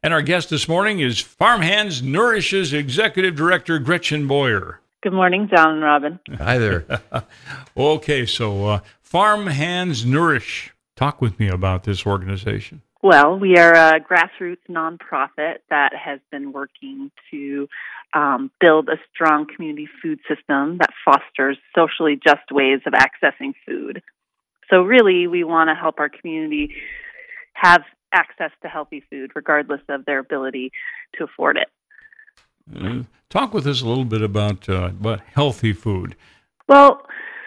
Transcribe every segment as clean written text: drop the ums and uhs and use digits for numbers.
And our guest this morning is Farm Hands Nourish's Executive Director, Gretchen Boyer. Good morning, John and Robin. Hi there. Okay, so Farm Hands Nourish. Talk with me about this organization. Well, we are a grassroots nonprofit that has been working to build a strong community food system that fosters socially just ways of accessing food. So really, we want to help our community have access to healthy food, regardless of their ability to afford it. Talk with us a little bit about healthy food. Well,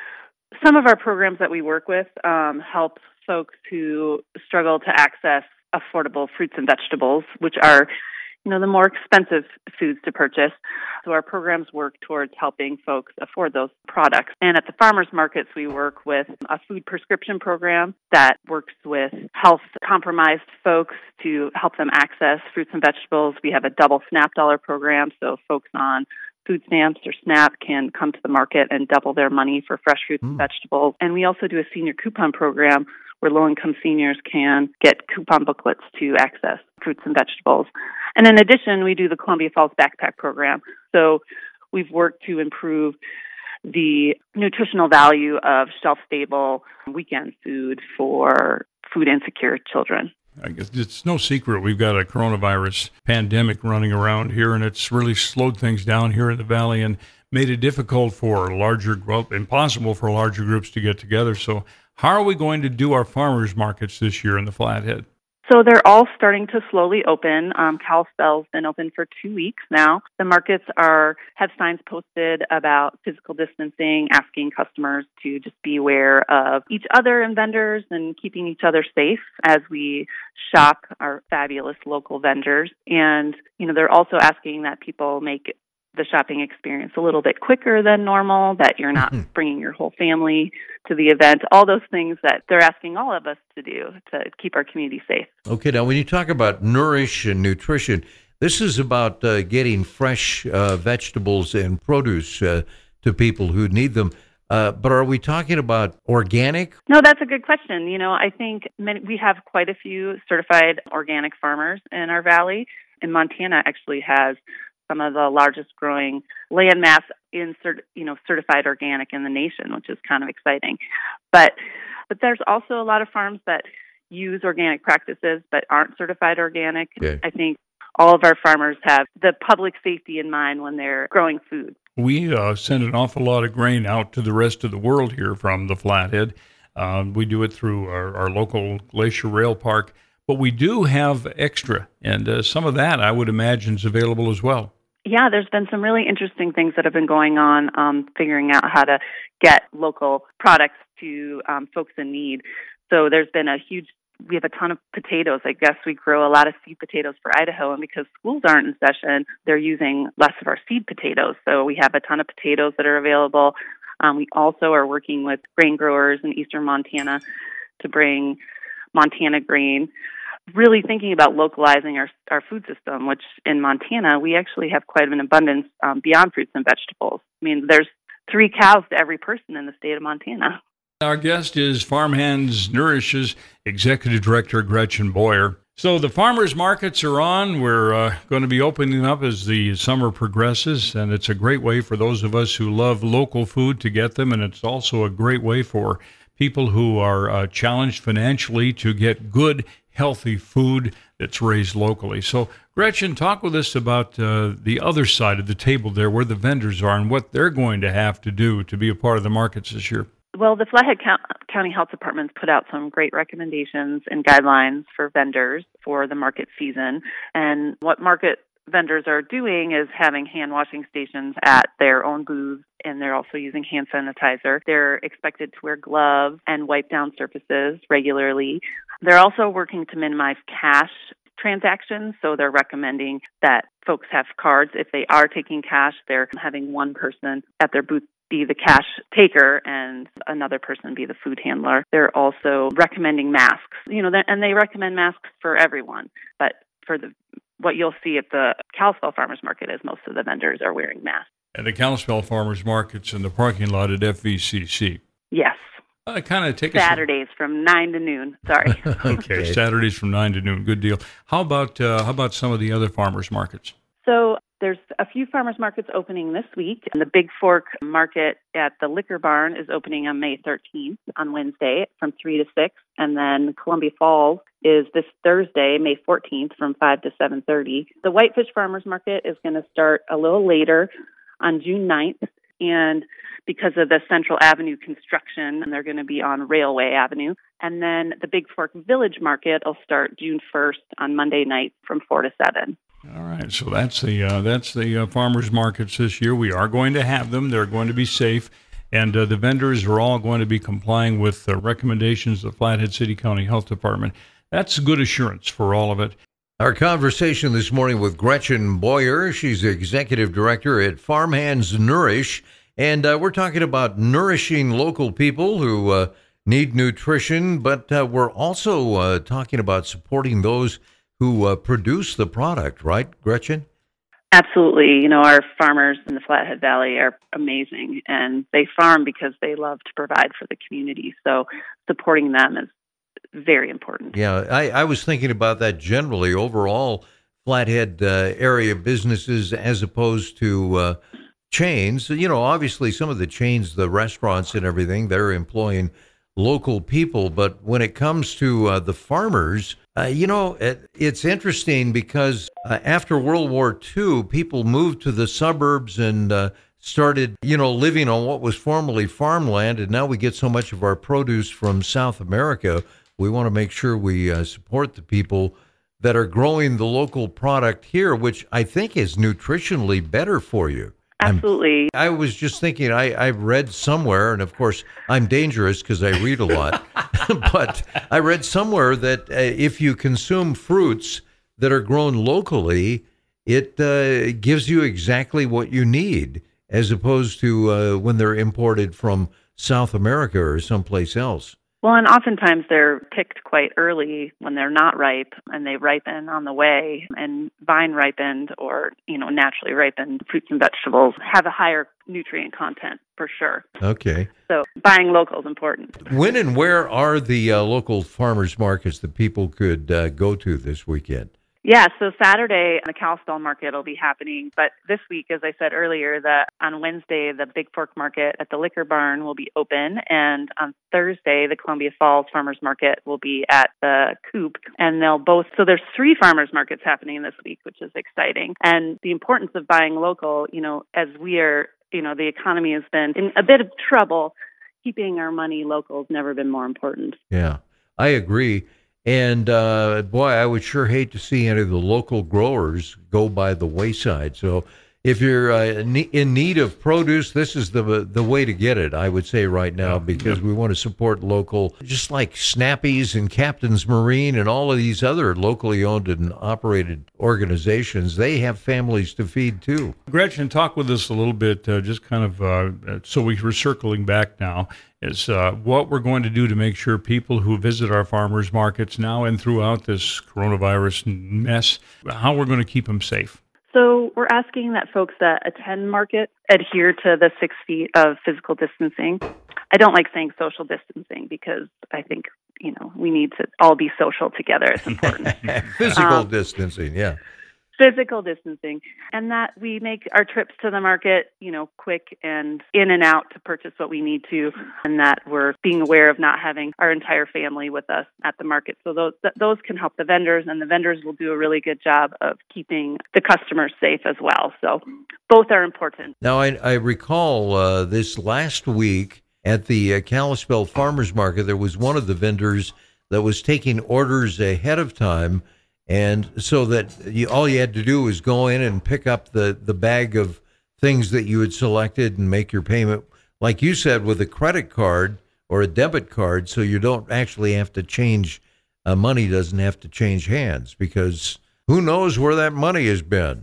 some of our programs that we work with help folks who struggle to access affordable fruits and vegetables, which are, the more expensive foods to purchase. So our programs work towards helping folks afford those products. And at the farmers markets, we work with a food prescription program that works with health-compromised folks to help them access fruits and vegetables. We have a double SNAP dollar program, so folks on food stamps or SNAP can come to the market and double their money for fresh fruits and vegetables. And we also do a senior coupon program where low-income seniors can get coupon booklets to access fruits and vegetables. And in addition, we do the Columbia Falls Backpack Program. So we've worked to improve the nutritional value of shelf-stable weekend food for food-insecure children. I guess it's no secret we've got a coronavirus pandemic running around here, and it's really slowed things down here in the Valley and made it difficult for impossible for larger groups to get together. So how are we going to do our farmers markets this year in the Flathead? So they're all starting to slowly open. Kalispell's been open for 2 weeks now. The markets have signs posted about physical distancing, asking customers to just be aware of each other and vendors and keeping each other safe as we shop our fabulous local vendors. And, they're also asking that people make the shopping experience a little bit quicker than normal, that you're not bringing your whole family to the event, all those things that they're asking all of us to do to keep our community safe. Okay, now when you talk about nourish and nutrition, this is about getting fresh vegetables and produce to people who need them. But are we talking about organic? No, that's a good question. I think we have quite a few certified organic farmers in our valley, and Montana actually has some of the largest growing land mass in certified organic in the nation, which is kind of exciting. But there's also a lot of farms that use organic practices but aren't certified organic. Okay. I think all of our farmers have the public safety in mind when they're growing food. We send an awful lot of grain out to the rest of the world here from the Flathead. We do it through our local Glacier Rail Park, but we do have extra, and some of that I would imagine is available as well. Yeah, there's been some really interesting things that have been going on, figuring out how to get local products to folks in need. So there's been we have a ton of potatoes. I guess we grow a lot of seed potatoes for Idaho, and because schools aren't in session, they're using less of our seed potatoes. So we have a ton of potatoes that are available. We also are working with grain growers in eastern Montana to bring Montana grain, really thinking about localizing our food system, which in Montana, we actually have quite an abundance beyond fruits and vegetables. I mean, there's 3 cows to every person in the state of Montana. Our guest is Farm Hands Nourish's Executive Director, Gretchen Boyer. So the farmers markets are on. We're going to be opening up as the summer progresses, and it's a great way for those of us who love local food to get them, and it's also a great way for people who are challenged financially to get good, healthy food that's raised locally. So, Gretchen, talk with us about the other side of the table there, where the vendors are and what they're going to have to do to be a part of the markets this year. Well, the Flathead County Health Department's put out some great recommendations and guidelines for vendors for the market season. And what market vendors are doing is having hand washing stations at their own booths, and they're also using hand sanitizer. They're expected to wear gloves and wipe down surfaces regularly. They're also working to minimize cash transactions, so they're recommending that folks have cards. If they are taking cash, they're having one person at their booth be the cash taker and another person be the food handler. They're also recommending masks, and they recommend masks for everyone. But for what you'll see at the Kalispell Farmers Market is most of the vendors are wearing masks. And the Kalispell Farmers Market's in the parking lot at FVCC. Yes. Kind of take us. Saturdays from 9 to noon. Sorry. Okay, Saturdays from 9 to noon. Good deal. How about some of the other farmers markets? So there's a few farmers markets opening this week. And the Big Fork Market at the Liquor Barn is opening on May 13th on Wednesday from 3 to 6. And then Columbia Falls is this Thursday, May 14th from 5 to 7:30. The Whitefish Farmers Market is going to start a little later on June 9th. And because of the Central Avenue construction, they're going to be on Railway Avenue. And then the Big Fork Village Market will start June 1st on Monday night from 4 to 7. All right, so that's the farmers markets this year. We are going to have them. They're going to be safe, and the vendors are all going to be complying with the recommendations of the Flathead City County Health Department. That's good assurance for all of it. Our conversation this morning with Gretchen Boyer. She's the executive director at Farmhands Nourish, and we're talking about nourishing local people who need nutrition, but we're also talking about supporting those who produce the product, right, Gretchen? Absolutely. You know, our farmers in the Flathead Valley are amazing, and they farm because they love to provide for the community. So supporting them is very important. Yeah, I was thinking about that generally. Overall, Flathead area businesses as opposed to chains. You know, obviously some of the chains, the restaurants and everything, they're employing local people. But when it comes to the farmers, it's interesting because after World War II, people moved to the suburbs and started, living on what was formerly farmland. And now we get so much of our produce from South America. We want to make sure we support the people that are growing the local product here, which I think is nutritionally better for you. Absolutely. I was just thinking, I've read somewhere, and of course I'm dangerous because I read a lot, but I read somewhere that if you consume fruits that are grown locally, it gives you exactly what you need, as opposed to when they're imported from South America or someplace else. Well, and oftentimes they're picked quite early when they're not ripe, and they ripen on the way. And vine ripened or, naturally ripened fruits and vegetables have a higher nutrient content for sure. Okay. So buying local is important. When and where are the local farmers markets that people could go to this weekend? Yeah, so Saturday, the Kalispell Market will be happening. But this week, as I said earlier, on Wednesday, the Big Fork Market at the Liquor Barn will be open. And on Thursday, the Columbia Falls Farmers Market will be at the Coop. And so there's 3 farmers markets happening this week, which is exciting. And the importance of buying local, as we are, the economy has been in a bit of trouble, keeping our money local has never been more important. Yeah, I agree. And boy, I would sure hate to see any of the local growers go by the wayside. So if you're in need of produce, this is the way to get it, I would say right now, because we want to support local, just like Snappy's and Captain's Marine and all of these other locally owned and operated organizations. They have families to feed too. Gretchen, talk with us a little bit, just kind of, so we're circling back now, is what we're going to do to make sure people who visit our farmers markets now and throughout this coronavirus mess, how we're going to keep them safe. So we're asking that folks that attend markets adhere to the 6 feet of physical distancing. I don't like saying social distancing because I think, we need to all be social together. It's important. Physical distancing, yeah. Physical distancing, and that we make our trips to the market, quick and in and out to purchase what we need to, and that we're being aware of not having our entire family with us at the market. So those can help the vendors, and the vendors will do a really good job of keeping the customers safe as well. So both are important. Now, I recall this last week at the Kalispell Farmers Market, there was one of the vendors that was taking orders ahead of time. And so that all you had to do was go in and pick up the bag of things that you had selected and make your payment, like you said, with a credit card or a debit card, so you don't actually have to change, money doesn't have to change hands, because who knows where that money has been.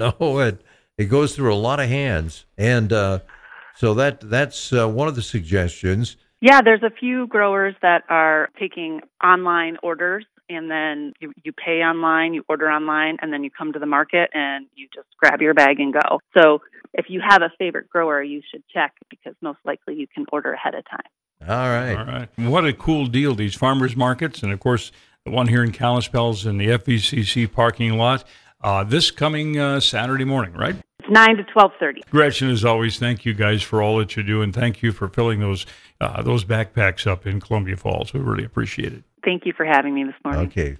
It goes through a lot of hands. And so that's one of the suggestions. Yeah, there's a few growers that are taking online orders. And then you pay online, you order online, and then you come to the market and you just grab your bag and go. So if you have a favorite grower, you should check, because most likely you can order ahead of time. All right. All right. What a cool deal, these farmers markets. And, of course, the one here in Kalispell's in the FVCC parking lot this coming Saturday morning, right? It's 9 to 12:30. Gretchen, as always, thank you guys for all that you do, and thank you for filling those backpacks up in Columbia Falls. We really appreciate it. Thank you for having me this morning. Okay.